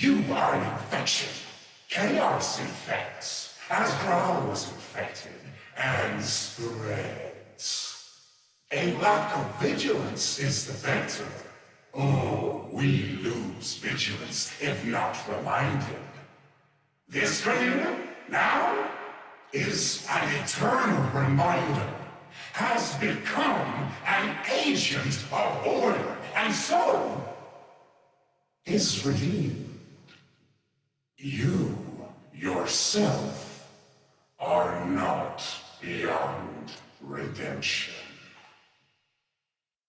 You are an infection. Chaos infects, as Graal was infected, and spreads. A lack of vigilance is the vector. Oh, we lose vigilance if not reminded. This creator, now, is an eternal reminder, has become an agent of order, and so is redeemed. You, yourself, are not beyond redemption.